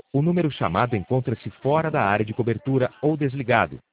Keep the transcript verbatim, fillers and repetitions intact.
O número chamado encontra-se fora da área de cobertura ou desligado.